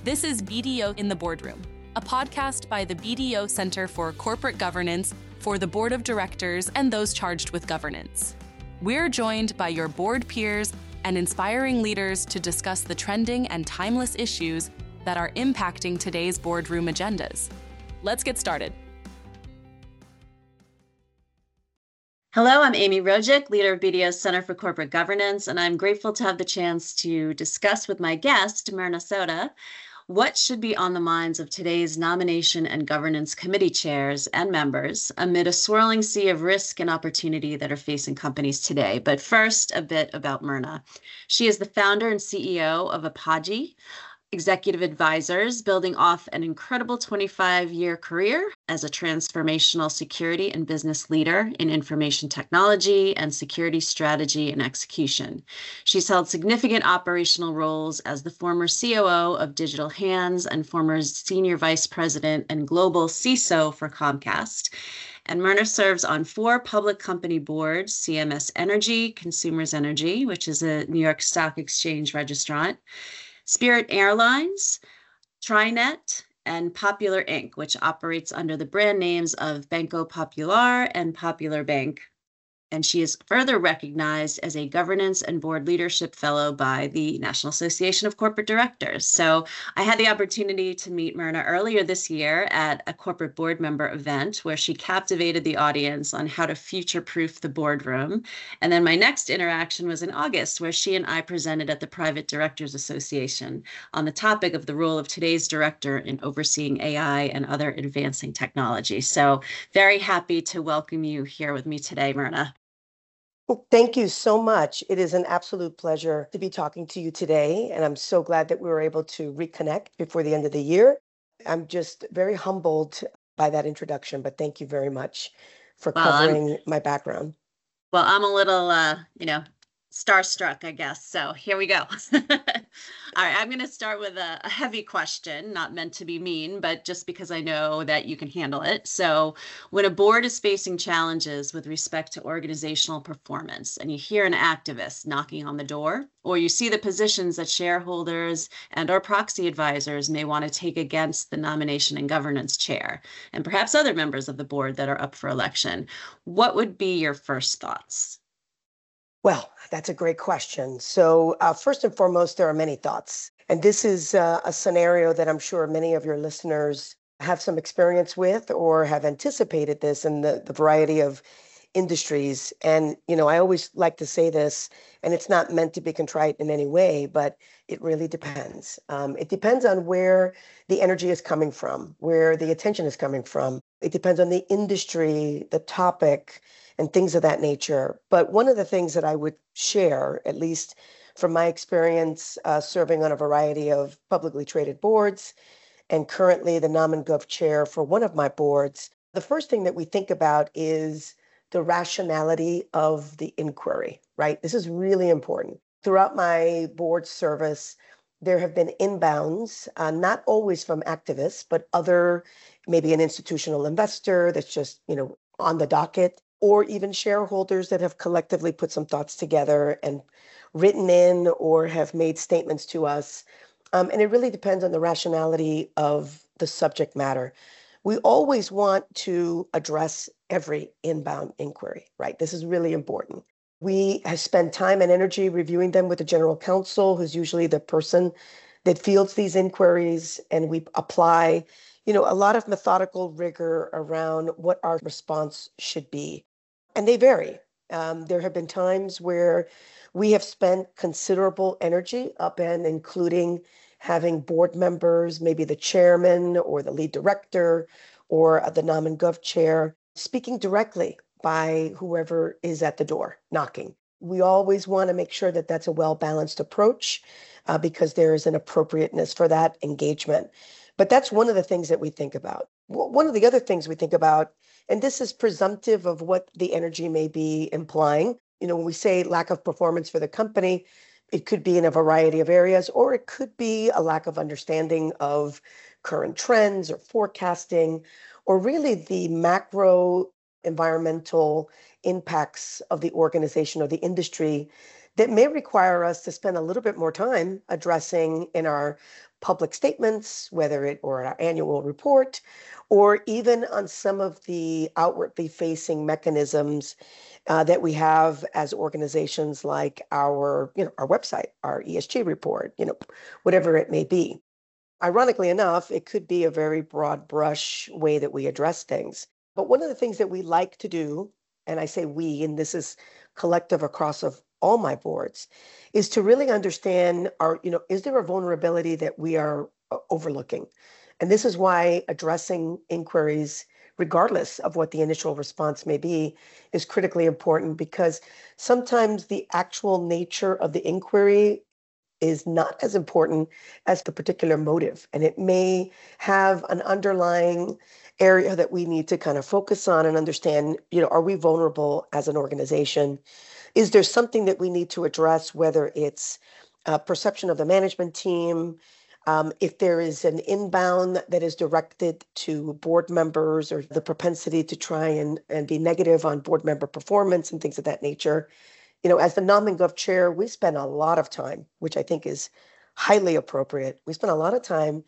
This is BDO in the Boardroom, a podcast by the BDO Center for Corporate Governance for the Board of Directors and those charged with governance. We're joined by your board peers and inspiring leaders to discuss the trending and timeless issues that are impacting today's boardroom agendas. Let's get started. Hello, I'm Amy Rojic, leader of BDO's Center for Corporate Governance, and I'm grateful to have the chance to discuss with my guest, Myrna Sota, what should be on the minds of today's nomination and governance committee chairs and members amid a swirling sea of risk and opportunity that are facing companies today. But first, a bit about Myrna. She is the founder and CEO of Apogee Executive Advisors, building off an incredible 25-year career as a transformational security and business leader in information technology and security strategy and execution. She's held significant operational roles as the former COO of Digital Hands and former Senior Vice President and Global CISO for Comcast. And Myrna serves on 4 public company boards: CMS Energy, Consumers Energy, which is a New York Stock Exchange registrant, Spirit Airlines, TriNet, and Popular Inc., which operates under the brand names of Banco Popular and Popular Bank. And she is further recognized as a governance and board leadership fellow by the National Association of Corporate Directors. So I had the opportunity to meet Myrna earlier this year at a corporate board member event where she captivated the audience on how to future-proof the boardroom. And then my next interaction was in August, where she and I presented at the Private Directors Association on the topic of the role of today's director in overseeing AI and other advancing technology. So very happy to welcome you here with me today, Myrna. Well, thank you so much. It is an absolute pleasure to be talking to you today, and I'm so glad that we were able to reconnect before the end of the year. I'm just very humbled by that introduction, but thank you very much for covering my background. Well, I'm a little, starstruck, I guess. So here we go. All right, I'm going to start with a heavy question, not meant to be mean, but just because I know that you can handle it. So when a board is facing challenges with respect to organizational performance, and you hear an activist knocking on the door, or you see the positions that shareholders and or proxy advisors may want to take against the nomination and governance chair, and perhaps other members of the board that are up for election, what would be your first thoughts? Well, that's a great question. So first and foremost, there are many thoughts. And this is a scenario that I'm sure many of your listeners have some experience with or have anticipated this in the variety of industries. And, I always like to say this, and it's not meant to be contrite in any way, but it really depends. It depends on where the energy is coming from, where the attention is coming from. It depends on the industry, the topic, and things of that nature. But one of the things that I would share, at least from my experience serving on a variety of publicly traded boards, and currently the Nom and Gov chair for one of my boards, the first thing that we think about is the rationality of the inquiry, right? This is really important. Throughout my board service, there have been inbounds, not always from activists, but other, maybe an institutional investor that's just, on the docket, or even shareholders that have collectively put some thoughts together and written in or have made statements to us. And it really depends on the rationality of the subject matter. We always want to address every inbound inquiry, right? This is really important. We have spent time and energy reviewing them with the general counsel, who's usually the person that fields these inquiries, and we apply a lot of methodical rigor around what our response should be. And they vary. There have been times where we have spent considerable energy up and including having board members, maybe the chairman or the lead director or the Nom and Gov chair, speaking directly by whoever is at the door knocking. We always want to make sure that that's a well-balanced approach because there is an appropriateness for that engagement. But that's one of the things that we think about. One of the other things we think about, and this is presumptive of what the energy may be implying, when we say lack of performance for the company, it could be in a variety of areas, or it could be a lack of understanding of current trends or forecasting, or really the macro environmental impacts of the organization or the industry that may require us to spend a little bit more time addressing in our public statements, or our annual report, or even on some of the outwardly facing mechanisms that we have as organizations, like our website, our ESG report, whatever it may be. Ironically enough, it could be a very broad brush way that we address things. But one of the things that we like to do, and I say we, and this is collective across of all my boards, is to really understand is there a vulnerability that we are overlooking? And this is why addressing inquiries, regardless of what the initial response may be, is critically important, because sometimes the actual nature of the inquiry is not as important as the particular motive. And it may have an underlying area that we need to kind of focus on and understand, are we vulnerable as an organization? Is there something that we need to address, whether it's perception of the management team, if there is an inbound that is directed to board members, or the propensity to try and be negative on board member performance and things of that nature. As the Nom and Gov chair, we spend a lot of time, which I think is highly appropriate. We spend a lot of time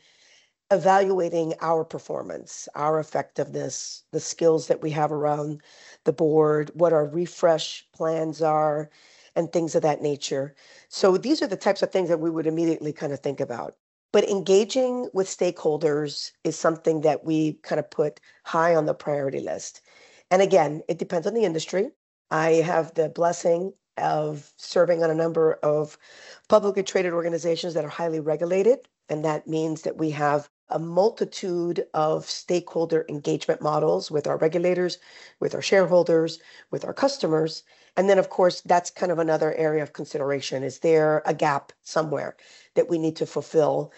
evaluating our performance, our effectiveness, the skills that we have around the board, what our refresh plans are, and things of that nature. So these are the types of things that we would immediately kind of think about. But engaging with stakeholders is something that we kind of put high on the priority list. And again, it depends on the industry. I have the blessing of serving on a number of publicly traded organizations that are highly regulated. And that means that we have a multitude of stakeholder engagement models with our regulators, with our shareholders, with our customers. And then, of course, that's kind of another area of consideration. Is there a gap somewhere that we need to fulfill?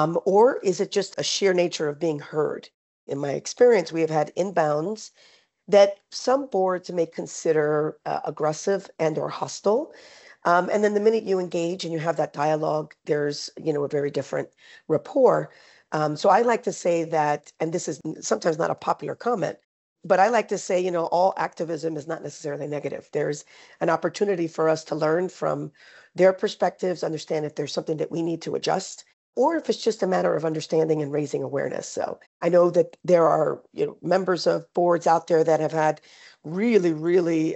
Or is it just a sheer nature of being heard? In my experience, we have had inbounds that some boards may consider aggressive and or hostile. And then the minute you engage and you have that dialogue, there's, a very different rapport. So I like to say that, and this is sometimes not a popular comment, but I like to say, all activism is not necessarily negative. There's an opportunity for us to learn from their perspectives, understand if there's something that we need to adjust, or if it's just a matter of understanding and raising awareness. So I know that there are members of boards out there that have had really, really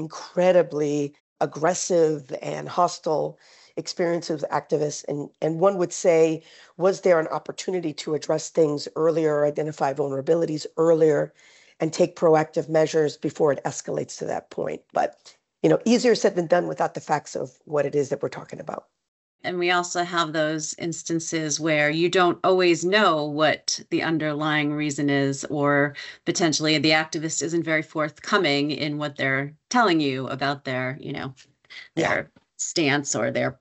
incredibly aggressive and hostile experiences with activists. And one would say, was there an opportunity to address things earlier, identify vulnerabilities earlier, and take proactive measures before it escalates to that point? But, easier said than done without the facts of what it is that we're talking about. And we also have those instances where you don't always know what the underlying reason is, or potentially the activist isn't very forthcoming in what they're telling you about their, their stance or their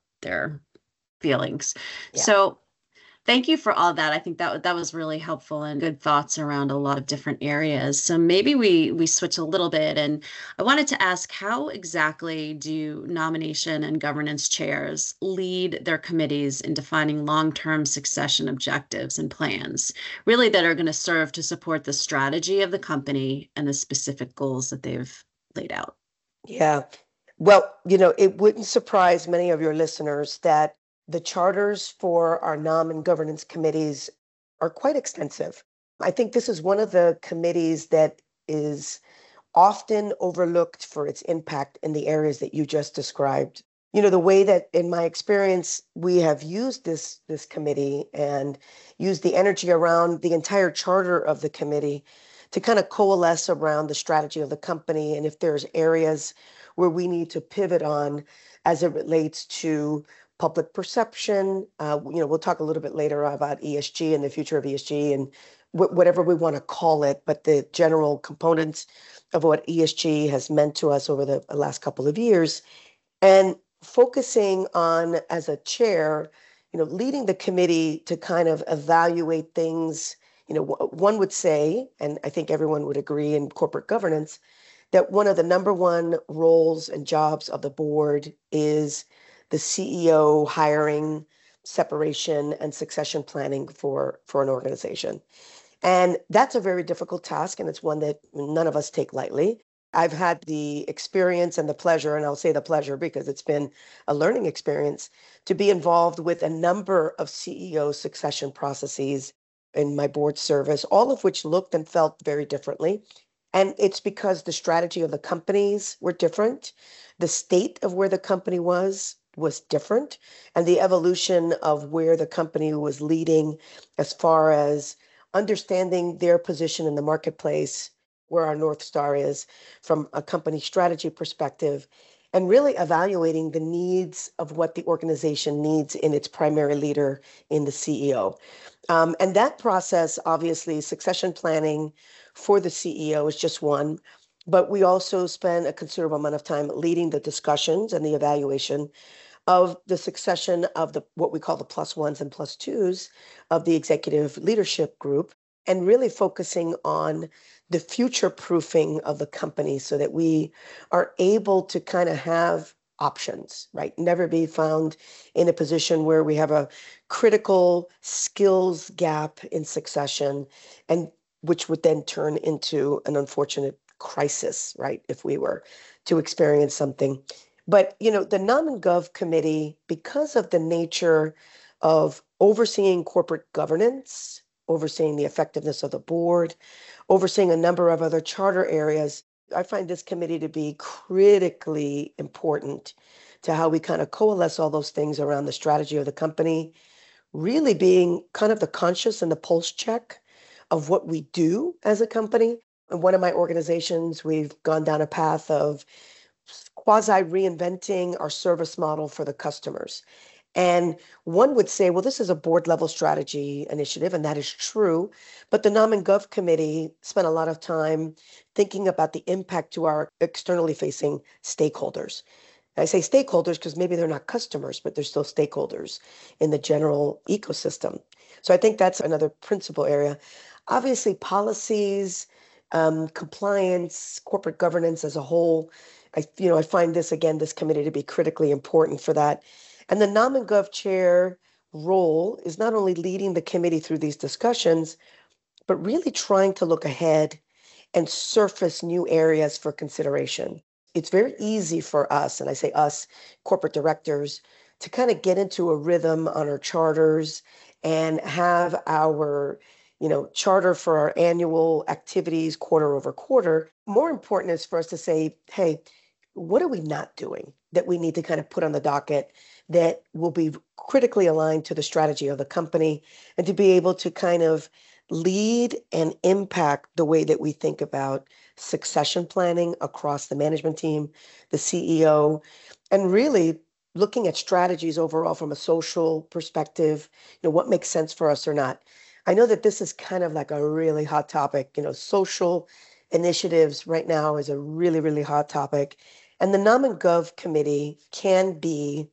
feelings. Yeah. So thank you for all that. I think that was really helpful and good thoughts around a lot of different areas. So maybe we switch a little bit, and I wanted to ask, how exactly do nomination and governance chairs lead their committees in defining long-term succession objectives and plans, really that are going to serve to support the strategy of the company and the specific goals that they've laid out? Yeah. Well, it wouldn't surprise many of your listeners that the charters for our nom and governance committees are quite extensive. I think this is one of the committees that is often overlooked for its impact in the areas that you just described. The way that, in my experience, we have used this committee and used the energy around the entire charter of the committee to kind of coalesce around the strategy of the company, and if there's areas where we need to pivot on as it relates to public perception. We'll talk a little bit later about ESG and the future of ESG and whatever we want to call it, but the general components of what ESG has meant to us over the last couple of years. And focusing on, as a chair, leading the committee to kind of evaluate things. One would say, and I think everyone would agree in corporate governance, that one of the number one roles and jobs of the board is the CEO hiring, separation, and succession planning for an organization. And that's a very difficult task, and it's one that none of us take lightly. I've had the experience and the pleasure, and I'll say the pleasure because it's been a learning experience, to be involved with a number of CEO succession processes in my board service, all of which looked and felt very differently. And it's because the strategy of the companies were different. The state of where the company was different, and the evolution of where the company was leading as far as understanding their position in the marketplace, where our North Star is from a company strategy perspective, and really evaluating the needs of what the organization needs in its primary leader in the CEO. And that process, obviously, succession planning for the CEO is just one, but we also spend a considerable amount of time leading the discussions and the evaluation of the succession of the what we call the plus ones and plus twos of the executive leadership group, and really focusing on the future proofing of the company so that we are able to kind of have options, right? Never be found in a position where we have a critical skills gap in succession, and which would then turn into an unfortunate crisis, right? If we were to experience something. But, the Nom and Gov committee, because of the nature of overseeing corporate governance, overseeing the effectiveness of the board, overseeing a number of other charter areas, I find this committee to be critically important to how we kind of coalesce all those things around the strategy of the company, really being kind of the conscious and the pulse check of what we do as a company. In one of my organizations, we've gone down a path of quasi reinventing our service model for the customers. And one would say, well, this is a board level strategy initiative, and that is true. But the Nom and Gov committee spent a lot of time thinking about the impact to our externally facing stakeholders. I say stakeholders because maybe they're not customers, but they're still stakeholders in the general ecosystem. So I think that's another principal area. Obviously, policies, compliance, corporate governance as a whole. I find this committee to be critically important for that. And the Nom and Gov chair role is not only leading the committee through these discussions, but really trying to look ahead and surface new areas for consideration. It's very easy for us, and I say us, corporate directors, to kind of get into a rhythm on our charters and have our charter for our annual activities quarter over quarter. More important is for us to say, hey, what are we not doing that we need to kind of put on the docket that will be critically aligned to the strategy of the company, and to be able to kind of lead and impact the way that we think about succession planning across the management team, the CEO, and really looking at strategies overall from a social perspective, what makes sense for us or not. I know that this is kind of like a really hot topic. Social initiatives right now is a really, really hot topic. And the Nom and Gov committee can be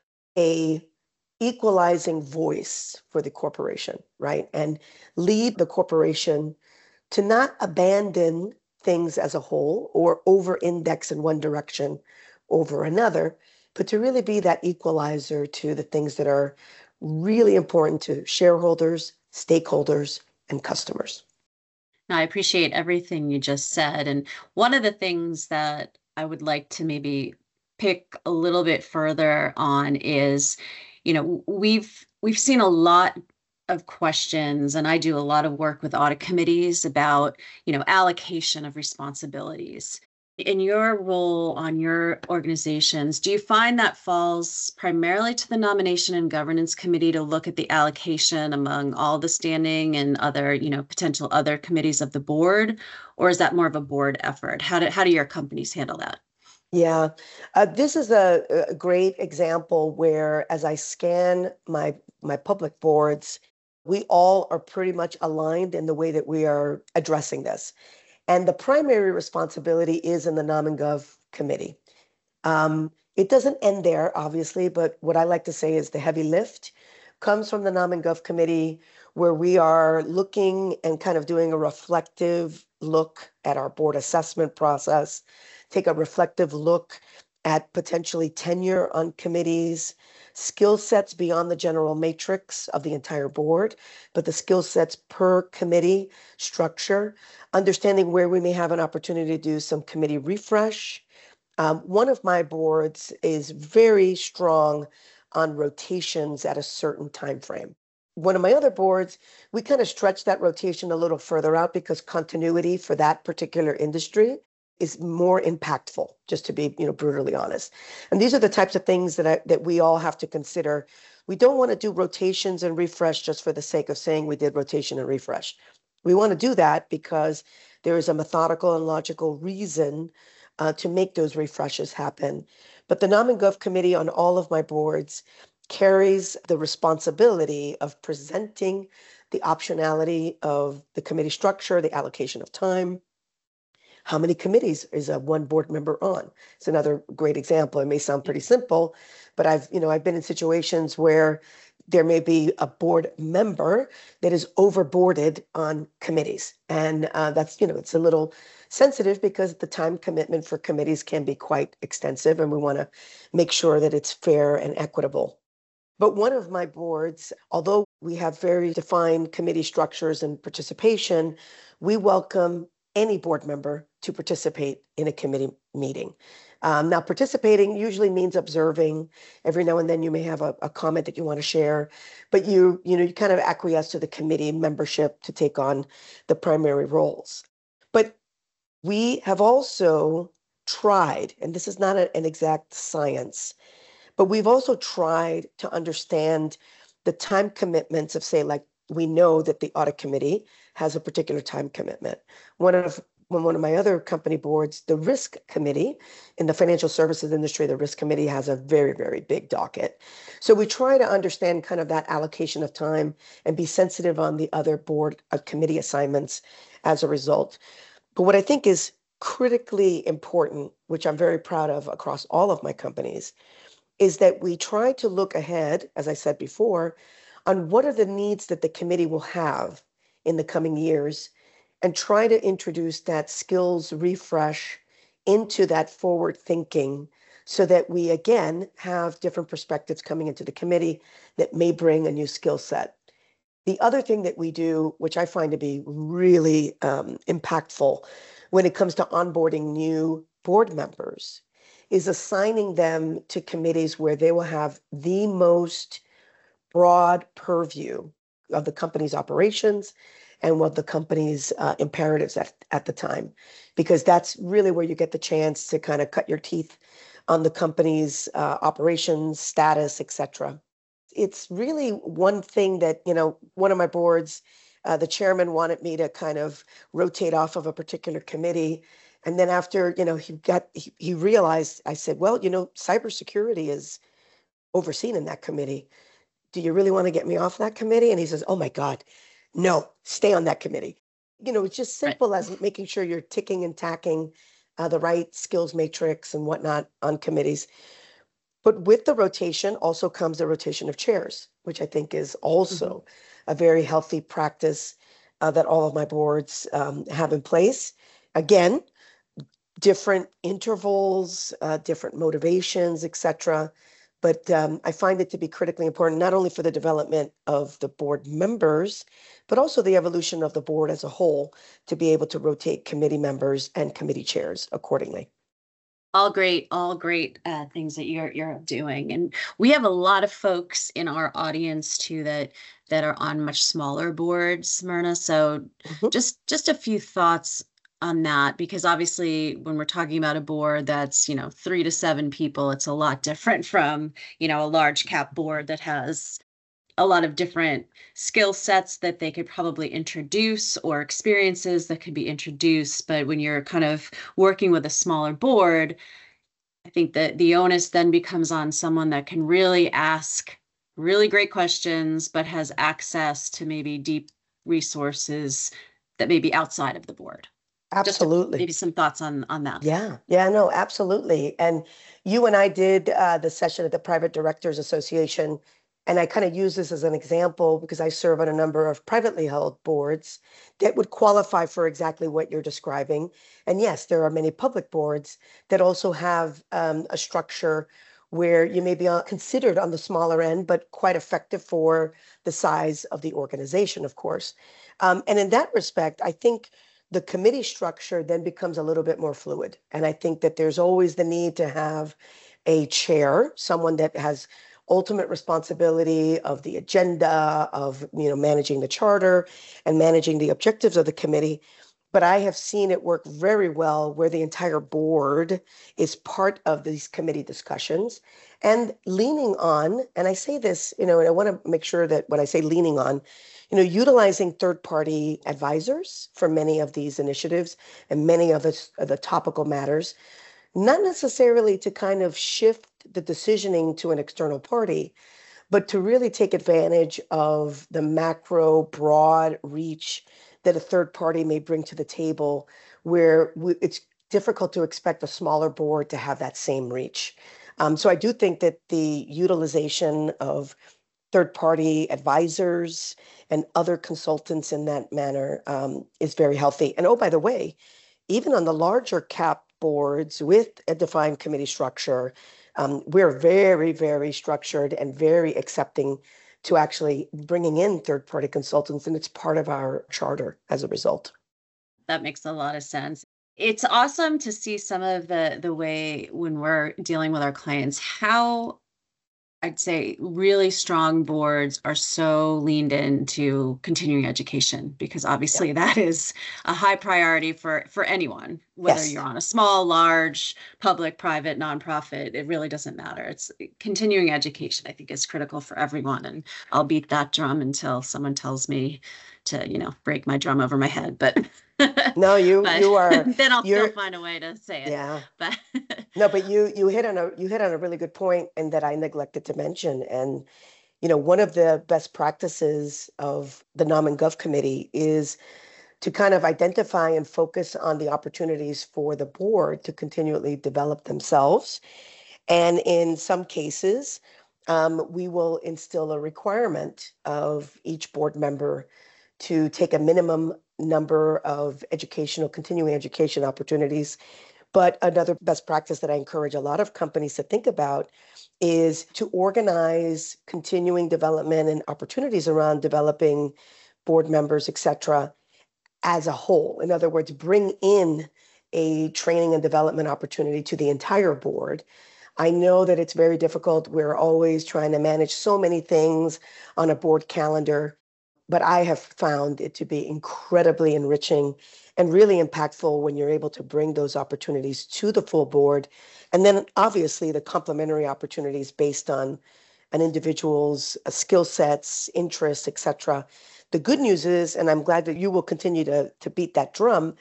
a equalizing voice for the corporation, right? And lead the corporation to not abandon things as a whole or over-index in one direction over another, but to really be that equalizer to the things that are really important to shareholders, stakeholders, and customers. Now, I appreciate everything you just said. And one of the things that I would like to maybe pick a little bit further on is, we've seen a lot of questions, and I do a lot of work with audit committees about, allocation of responsibilities. In your role on your organizations, do you find that falls primarily to the Nomination and Governance Committee to look at the allocation among all the standing and other, potential other committees of the board, or is that more of a board effort? How do your companies handle that? Yeah, this is a great example where, as I scan my public boards, we all are pretty much aligned in the way that we are addressing this. And the primary responsibility is in the Nom and Gov committee. It doesn't end there, obviously, but what I like to say is the heavy lift comes from the Nom and Gov committee, where we are looking and kind of doing a reflective look at our board assessment process, take a reflective look at potentially tenure on committees, skill sets beyond the general matrix of the entire board, but the skill sets per committee structure, understanding where we may have an opportunity to do some committee refresh. One of my boards is very strong on rotations at a certain time frame. One of my other boards, we kind of stretch that rotation a little further out because continuity for that particular industry is more impactful, just to be, brutally honest. And these are the types of things that we all have to consider. We don't want to do rotations and refresh just for the sake of saying we did rotation and refresh. We want to do that because there is a methodical and logical reason to make those refreshes happen. But the Nom and Gov committee on all of my boards carries the responsibility of presenting the optionality of the committee structure, the allocation of time. How many committees is one board member on? It's another great example. It may sound pretty simple, but I've been in situations where there may be a board member that is overboarded on committees. And that's, it's a little sensitive because the time commitment for committees can be quite extensive, and we want to make sure that it's fair and equitable. But one of my boards, although we have very defined committee structures and participation, we welcome any board member to participate in a committee meeting. Now, participating usually means observing. Every now and then you may have a comment that you want to share, but you kind of acquiesce to the committee membership to take on the primary roles. But we have also tried, and this is not an exact science, but we've also tried to understand the time commitments of, say, like, we know that the audit committee has a particular time commitment. One of my other company boards, the risk committee in the financial services industry, the risk committee has a very, very big docket. So we try to understand kind of that allocation of time and be sensitive on the other board committee assignments as a result. But what I think is critically important, which I'm very proud of across all of my companies, is that we try to look ahead, as I said before, on what are the needs that the committee will have in the coming years, and try to introduce that skills refresh into that forward thinking so that we, again, have different perspectives coming into the committee that may bring a new skill set. The other thing that we do, which I find to be really impactful when it comes to onboarding new board members, is assigning them to committees where they will have the most broad purview of the company's operations and what the company's imperatives at the time, because that's really where you get the chance to kind of cut your teeth on the company's operations, status, etc. It's really one thing that, one of my boards, the chairman wanted me to kind of rotate off of a particular committee. And then after, he realized, I said, well, cybersecurity is overseen in that committee. Do you really want to get me off that committee? And he says, oh my God, no, stay on that committee. It's just simple as making sure you're ticking and tacking the right skills matrix and whatnot on committees. But with the rotation also comes the rotation of chairs, which I think is also a very healthy practice that all of my boards have in place. Again, different intervals, different motivations, etc. But I find it to be critically important, not only for the development of the board members, but also the evolution of the board as a whole, to be able to rotate committee members and committee chairs accordingly. All great things that you're doing. And we have a lot of folks in our audience too that are on much smaller boards, Myrna. So just a few thoughts on that, because obviously when we're talking about a board that's 3 to 7 people, it's a lot different from a large cap board that has a lot of different skill sets that they could probably introduce, or experiences that could be introduced. But when you're kind of working with a smaller board, I think that the onus then becomes on someone that can really ask really great questions, but has access to maybe deep resources that may be outside of the board. Absolutely. Maybe some thoughts on that. Yeah, no, absolutely. And you and I did the session at the Private Directors Association And I kind of use this as an example because I serve on a number of privately held boards that would qualify for exactly what you're describing. And yes, there are many public boards that also have a structure where you may be considered on the smaller end, but quite effective for the size of the organization, of course. And in that respect, I think the committee structure then becomes a little bit more fluid. And I think that there's always the need to have a chair, someone that has ultimate responsibility of the agenda, of managing the charter and managing the objectives of the committee. But I have seen it work very well where the entire board is part of these committee discussions and leaning on, and I say this, and I want to make sure that when I say leaning on, utilizing third-party advisors for many of these initiatives and many of the topical matters, not necessarily to kind of shift the decisioning to an external party, but to really take advantage of the macro broad reach that a third party may bring to the table, where it's difficult to expect a smaller board to have that same reach. So I do think that the utilization of third-party advisors and other consultants in that manner is very healthy. And oh, by the way, even on the larger cap boards with a defined committee structure, we're very, very structured and very accepting to actually bringing in third-party consultants, and it's part of our charter as a result. That makes a lot of sense. It's awesome to see some of the way when we're dealing with our clients, how I'd say really strong boards are so leaned into continuing education, because obviously that is a high priority for anyone, whether you're on a small, large, public, private, nonprofit, it really doesn't matter. It's continuing education, I think, is critical for everyone. And I'll beat that drum until someone tells me to, break my drum over my head. But no, you are. Then I'll still find a way to say it. Yeah. But no, but you hit on a really good point, and that I neglected to mention. And one of the best practices of the Nom and Gov Committee is to kind of identify and focus on the opportunities for the board to continually develop themselves. And in some cases, we will instill a requirement of each board member to take a minimum number of continuing education opportunities. But another best practice that I encourage a lot of companies to think about is to organize continuing development and opportunities around developing board members, et cetera, as a whole. In other words, bring in a training and development opportunity to the entire board. I know that it's very difficult. We're always trying to manage so many things on a board calendar, but I have found it to be incredibly enriching and really impactful when you're able to bring those opportunities to the full board. And then obviously the complementary opportunities based on an individual's skill sets, interests, et cetera. The good news is, and I'm glad that you will continue to beat that drum,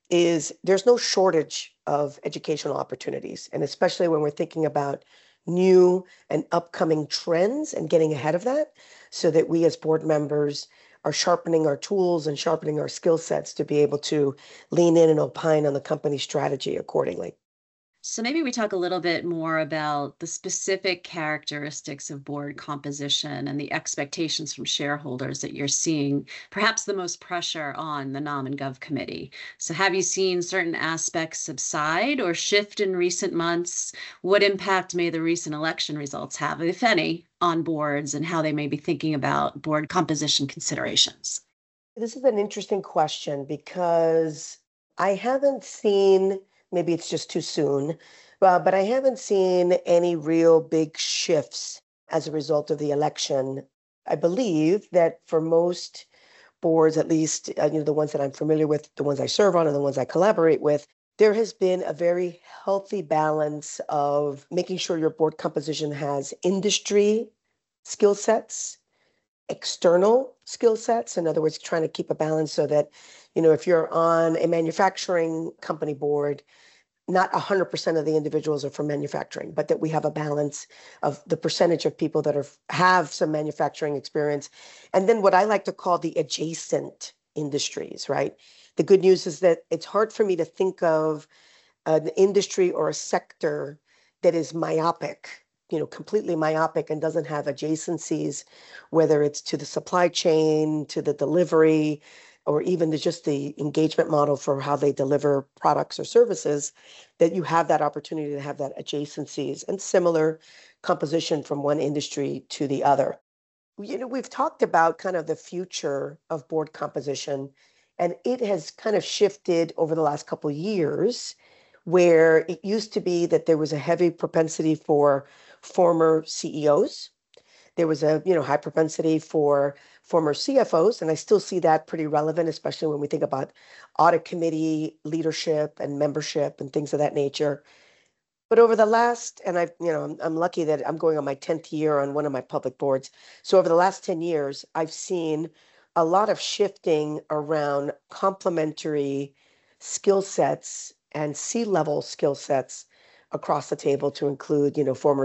is there's no shortage of educational opportunities. And especially when we're thinking about new and upcoming trends and getting ahead of that, so that we as board members are sharpening our tools and sharpening our skill sets to be able to lean in and opine on the company strategy accordingly. So maybe we talk a little bit more about the specific characteristics of board composition and the expectations from shareholders that you're seeing, perhaps the most pressure on the Nom and Gov Committee. So have you seen certain aspects subside or shift in recent months? What impact may the recent election results have, if any, on boards and how they may be thinking about board composition considerations? This is an interesting question because I haven't seen, maybe it's just too soon, but I haven't seen any real big shifts as a result of the election. I believe that for most boards, at least the ones that I'm familiar with, the ones I serve on and the ones I collaborate with, there has been a very healthy balance of making sure your board composition has industry skill sets, external skill sets. In other words, trying to keep a balance so that, if you're on a manufacturing company board, not 100% of the individuals are from manufacturing, but that we have a balance of the percentage of people that have some manufacturing experience. And then what I like to call the adjacent industries, right? The good news is that it's hard for me to think of an industry or a sector that is myopic completely myopic and doesn't have adjacencies, whether it's to the supply chain, to the delivery, or even just the engagement model for how they deliver products or services, that you have that opportunity to have that adjacencies and similar composition from one industry to the other. We've talked about kind of the future of board composition, and it has kind of shifted over the last couple of years, where it used to be that there was a heavy propensity for former CEOs. There was a high propensity for former CFOs, and I still see that pretty relevant, especially when we think about audit committee leadership and membership and things of that nature. But over the last, and I'm lucky that I'm going on my 10th year on one of my public boards. So over the last 10 years, I've seen a lot of shifting around complementary skill sets and C-level skill sets across the table to include, former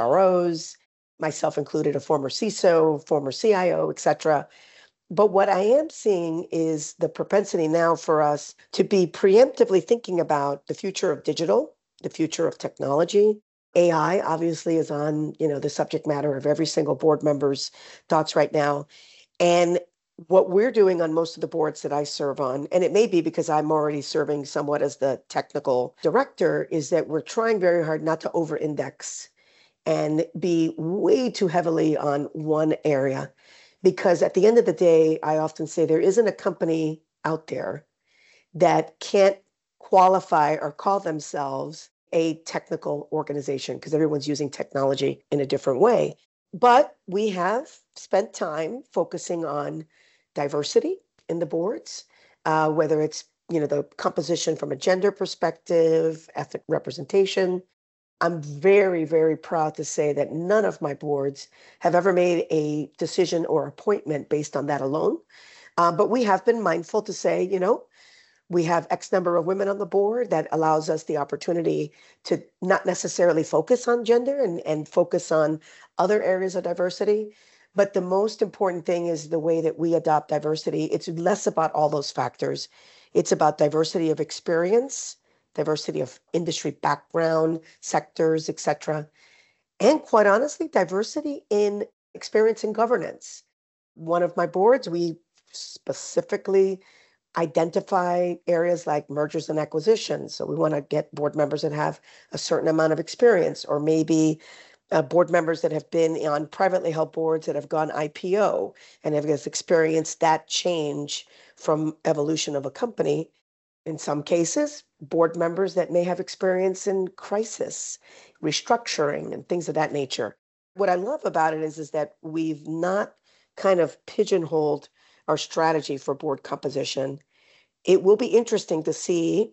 CHROs, myself included, a former CISO, former CIO, et cetera. But what I am seeing is the propensity now for us to be preemptively thinking about the future of digital, the future of technology. AI obviously is on, the subject matter of every single board member's thoughts right now. And what we're doing on most of the boards that I serve on, and it may be because I'm already serving somewhat as the technical director, is that we're trying very hard not to over-index and be way too heavily on one area. Because at the end of the day, I often say there isn't a company out there that can't qualify or call themselves a technical organization, because everyone's using technology in a different way. But we have spent time focusing on diversity in the boards, whether it's the composition from a gender perspective, ethnic representation. I'm very, very proud to say that none of my boards have ever made a decision or appointment based on that alone. But we have been mindful to say, we have X number of women on the board. That allows us the opportunity to not necessarily focus on gender and focus on other areas of diversity. But the most important thing is the way that we adopt diversity. It's less about all those factors. It's about diversity of experience, diversity of industry background, sectors, et cetera. And quite honestly, diversity in experience and governance. One of my boards, we specifically identify areas like mergers and acquisitions. So we want to get board members that have a certain amount of experience, or maybe board members that have been on privately held boards that have gone IPO and have experienced that change from evolution of a company. In some cases, board members that may have experience in crisis, restructuring, and things of that nature. What I love about it is that we've not kind of pigeonholed our strategy for board composition. It will be interesting to see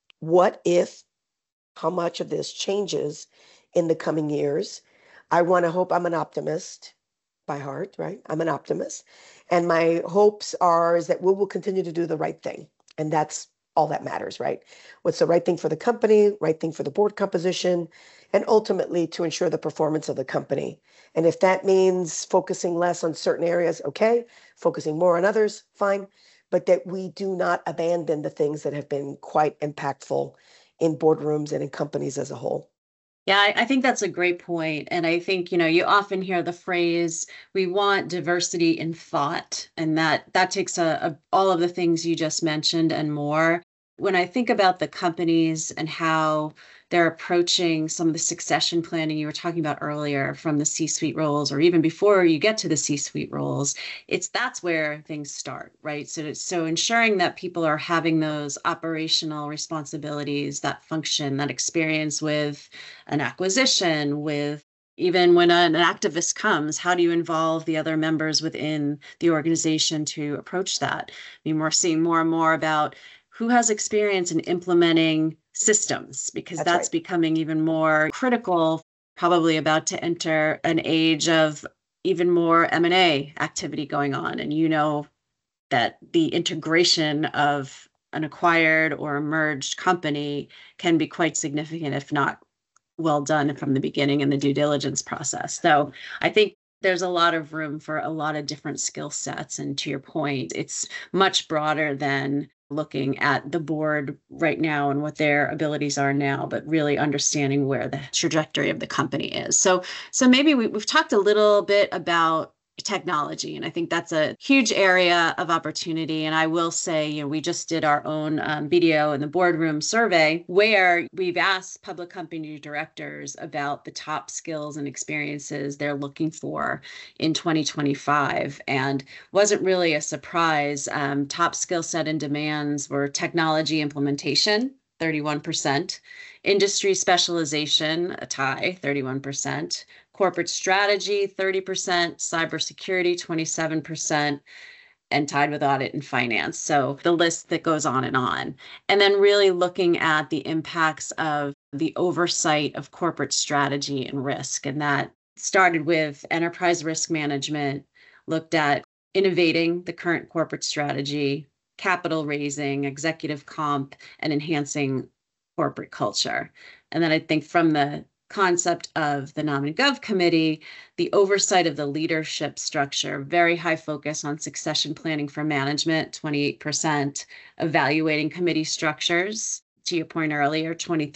how much of this changes in the coming years. I want to hope, I'm an optimist by heart, right? I'm an optimist. And my hopes is that we will continue to do the right thing. And that's all that matters, right? What's the right thing for the company, right thing for the board composition, and ultimately to ensure the performance of the company. And if that means focusing less on certain areas, okay, focusing more on others, fine, but that we do not abandon the things that have been quite impactful in boardrooms and in companies as a whole. Yeah, I think that's a great point. And I think, you often hear the phrase, we want diversity in thought, and that takes all of the things you just mentioned and more. When I think about the companies and how they're approaching some of the succession planning you were talking about earlier from the C-suite roles, or even before you get to the C-suite roles, that's where things start, right? So ensuring that people are having those operational responsibilities, that function, that experience with an acquisition, with even when an activist comes, how do you involve the other members within the organization to approach that? I mean, we're seeing more and more about who has experience in implementing systems, because that's right, becoming even more critical, probably about to enter an age of even more M&A activity going on. And that the integration of an acquired or a merged company can be quite significant, if not well done from the beginning in the due diligence process. So I think there's a lot of room for a lot of different skill sets. And to your point, it's much broader than looking at the board right now and what their abilities are now, but really understanding where the trajectory of the company is. So maybe we've talked a little bit about technology, and I think that's a huge area of opportunity. And I will say, we just did our own BDO in the boardroom survey where we've asked public company directors about the top skills and experiences they're looking for in 2025, and wasn't really a surprise. Top skill set and demands were technology implementation, 31%, industry specialization, a tie, 31%, corporate strategy, 30%, cybersecurity, 27%, and tied with audit and finance. So the list that goes on. And then really looking at the impacts of the oversight of corporate strategy and risk. And that started with enterprise risk management, looked at innovating the current corporate strategy, capital raising, executive comp, and enhancing corporate culture. And then I think from the concept of the Nom and Gov committee, the oversight of the leadership structure, very high focus on succession planning for management, 28%, evaluating committee structures, to your point earlier,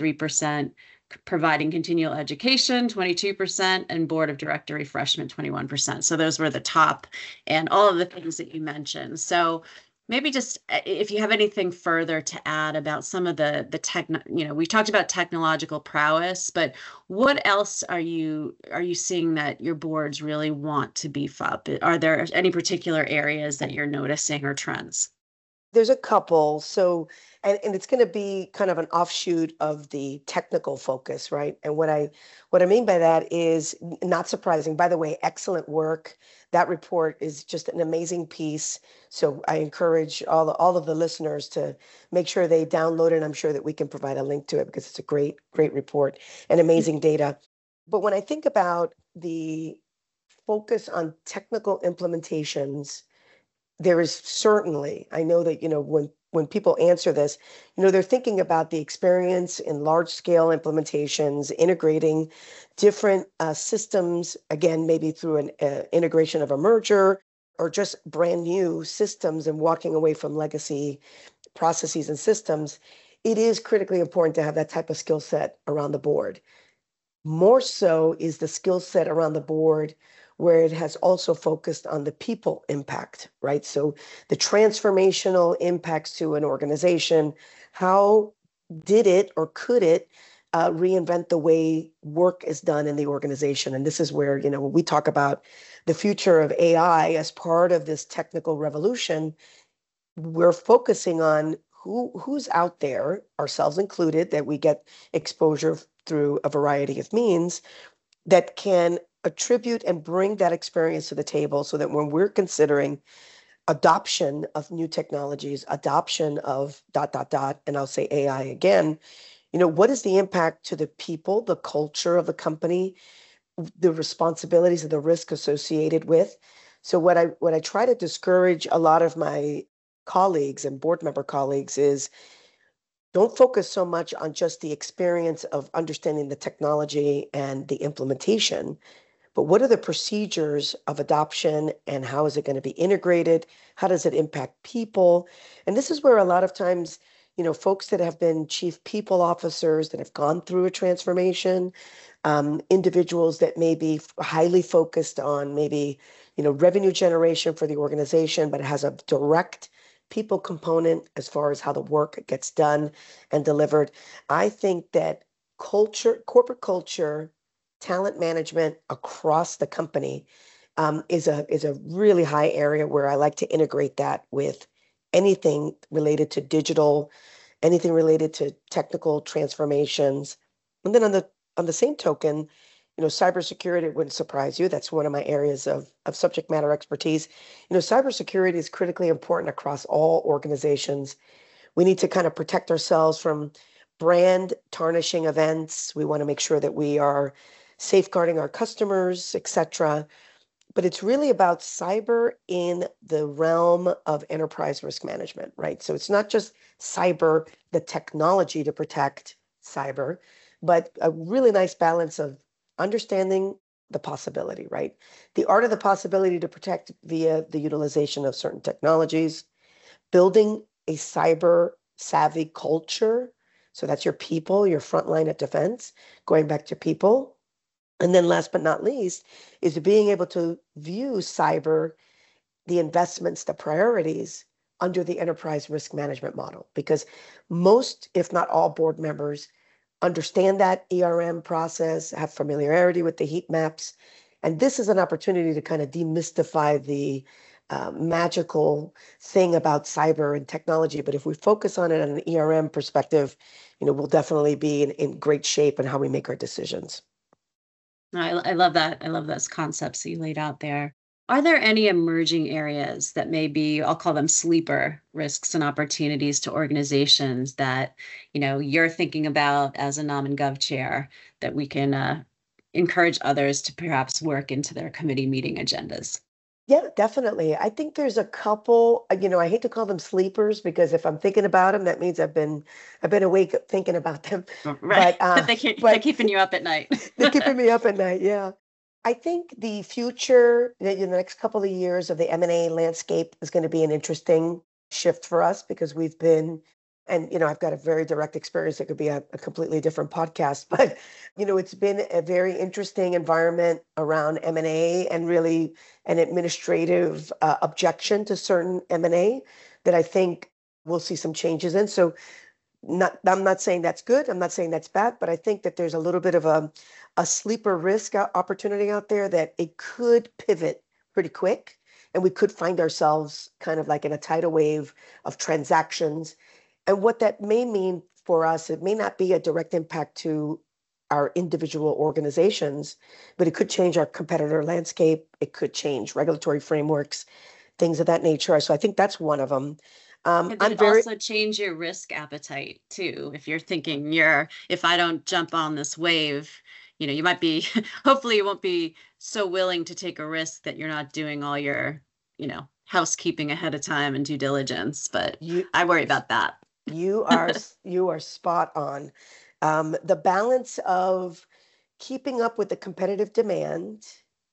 23%, providing continual education, 22%, and board of director refreshment, 21%. So those were the top, and all of the things that you mentioned. So maybe just if you have anything further to add about some of the tech, we've talked about technological prowess, but what else are you seeing that your boards really want to beef up? Are there any particular areas that you're noticing or trends? There's a couple. So, and it's going to be kind of an offshoot of the technical focus, right? And what I mean by that is not surprising. By the way, excellent work. That report is just an amazing piece. So I encourage all of the listeners to make sure they download it. I'm sure that we can provide a link to it because it's a great report and amazing data. But when I think about the focus on technical implementations, there is certainly, I know that, when people answer this, they're thinking about the experience in large scale implementations, integrating different systems, again, maybe through an integration of a merger or just brand new systems and walking away from legacy processes and systems. It is critically important to have that type of skill set around the board. More so is the skill set around the board where it has also focused on the people impact, right? So the transformational impacts to an organization, how did it or could it reinvent the way work is done in the organization? And this is where, when we talk about the future of AI as part of this technical revolution, we're focusing on who's out there, ourselves included, that we get exposure through a variety of means that can attribute and bring that experience to the table so that when we're considering adoption of new technologies, adoption of ... and I'll say AI again, what is the impact to the people, the culture of the company, the responsibilities and the risk associated with. So what I try to discourage a lot of my colleagues and board member colleagues is don't focus so much on just the experience of understanding the technology and the implementation, but what are the procedures of adoption and how is it going to be integrated? How does it impact people? And this is where a lot of times, folks that have been chief people officers that have gone through a transformation, individuals that may be highly focused on maybe, revenue generation for the organization, but it has a direct people component as far as how the work gets done and delivered. I think that corporate culture, talent management across the company is a really high area where I like to integrate that with anything related to digital, anything related to technical transformations. And then on the same token, cybersecurity wouldn't surprise you. That's one of my areas of subject matter expertise. Cybersecurity is critically important across all organizations. We need to kind of protect ourselves from brand tarnishing events. We want to make sure that we are safeguarding our customers, et cetera. But it's really about cyber in the realm of enterprise risk management, right? So it's not just cyber, the technology to protect cyber, but a really nice balance of understanding the possibility, right? The art of the possibility to protect via the utilization of certain technologies, building a cyber savvy culture. So that's your people, your front line of defense, going back to people. And then last but not least is being able to view cyber, the investments, the priorities under the enterprise risk management model, because most, if not all board members understand that ERM process, have familiarity with the heat maps. And this is an opportunity to kind of demystify the magical thing about cyber and technology. But if we focus on it on an ERM perspective, we'll definitely be in great shape in how we make our decisions. I love that. I love those concepts that you laid out there. Are there any emerging areas that may be, I'll call them sleeper risks and opportunities to organizations that, you're thinking about as a Nom and Gov chair that we can encourage others to perhaps work into their committee meeting agendas? Yeah, definitely. I think there's a couple, I hate to call them sleepers because if I'm thinking about them, that means I've been awake thinking about them. Right. But, they're keeping you up at night. They're keeping me up at night. Yeah. I think the future, in the next couple of years of the M&A landscape is going to be an interesting shift for us because we've been, and I've got a very direct experience. It could be a completely different podcast, but it's been a very interesting environment around M&A and really an administrative objection to certain M&A that I think we'll see some changes in. So I'm not saying that's good. I'm not saying that's bad, but I think that there's a little bit of a sleeper risk opportunity out there that it could pivot pretty quick. And we could find ourselves kind of like in a tidal wave of transactions. And what that may mean for us, it may not be a direct impact to our individual organizations, but it could change our competitor landscape. It could change regulatory frameworks, things of that nature. So I think that's one of them. Also change your risk appetite too. If you're thinking if I don't jump on this wave, you might be, hopefully you won't be so willing to take a risk that you're not doing all your, housekeeping ahead of time and due diligence. But I worry about that. You are spot on. The balance of keeping up with the competitive demand,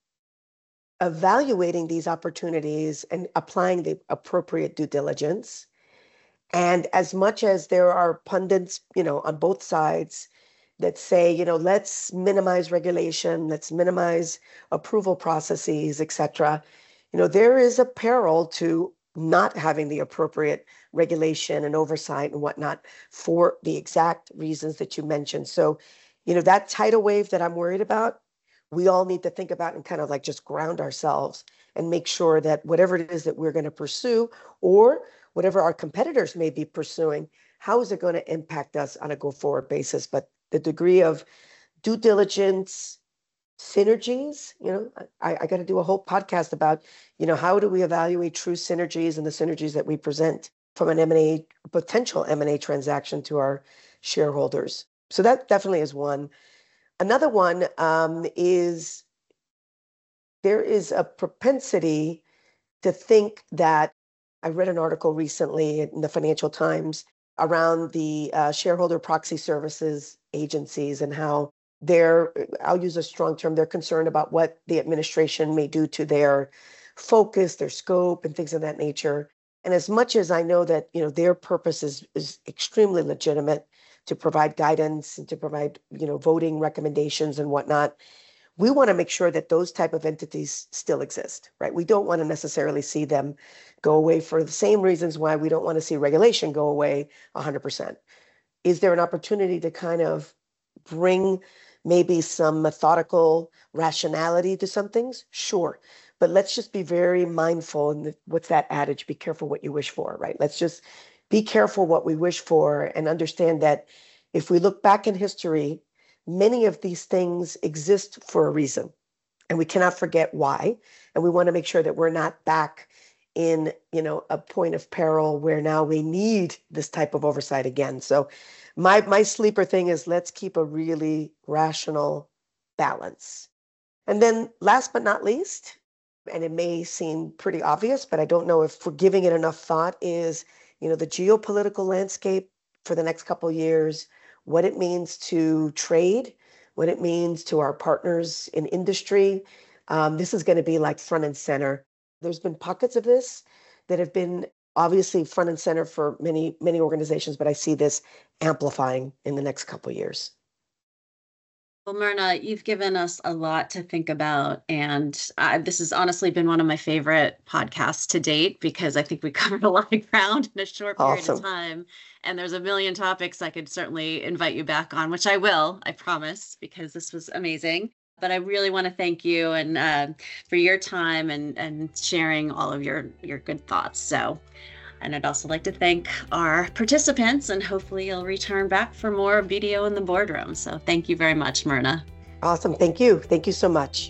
evaluating these opportunities and applying the appropriate due diligence. And as much as there are pundits, on both sides that say, let's minimize regulation, let's minimize approval processes, et cetera, there is a peril to not having the appropriate regulation and oversight and whatnot for the exact reasons that you mentioned. So, that tidal wave that I'm worried about, we all need to think about and kind of like just ground ourselves and make sure that whatever it is that we're going to pursue or whatever our competitors may be pursuing, how is it going to impact us on a go-forward basis? But the degree of due diligence, synergies, I got to do a whole podcast about, how do we evaluate true synergies and the synergies that we present from an potential M&A transaction to our shareholders. So that definitely is one. Another one is there is a propensity to think that I read an article recently in the Financial Times around the shareholder proxy services agencies and how I'll use a strong term, they're concerned about what the administration may do to their focus, their scope, and things of that nature. And as much as I know that, their purpose is extremely legitimate to provide guidance and to provide, voting recommendations and whatnot, we want to make sure that those type of entities still exist, right? We don't want to necessarily see them go away for the same reasons why we don't want to see regulation go away 100%. Is there an opportunity to kind of bring maybe some methodical rationality to some things? Sure. But let's just be very mindful. And what's that adage? Be careful what you wish for, right? Let's just be careful what we wish for and understand that if we look back in history, many of these things exist for a reason, and we cannot forget why. And we want to make sure that we're not back in, a point of peril where now we need this type of oversight again. So my sleeper thing is let's keep a really rational balance. And then last but not least, and it may seem pretty obvious, but I don't know if we're giving it enough thought, is, the geopolitical landscape for the next couple of years, what it means to trade, what it means to our partners in industry. This is going to be like front and center. There's been pockets of this that have been obviously front and center for many, many organizations, but I see this amplifying in the next couple of years. Well, Myrna, you've given us a lot to think about, and this has honestly been one of my favorite podcasts to date because I think we covered a lot of ground in a short period of time, and there's a million topics I could certainly invite you back on, which I will, I promise, because this was amazing. But I really want to thank you and for your time and sharing all of your good thoughts. And I'd also like to thank our participants, and hopefully you'll return back for more BDO in the boardroom. So thank you very much, Myrna. Awesome. Thank you. Thank you so much.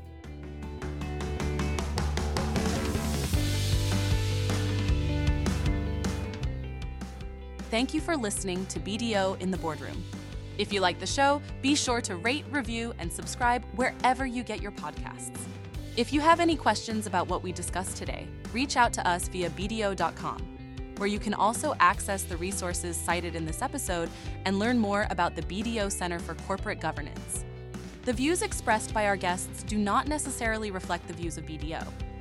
Thank you for listening to BDO in the Boardroom. If you like the show, be sure to rate, review, and subscribe wherever you get your podcasts. If you have any questions about what we discussed today, reach out to us via bdo.com, where you can also access the resources cited in this episode and learn more about the BDO Center for Corporate Governance. The views expressed by our guests do not necessarily reflect the views of BDO.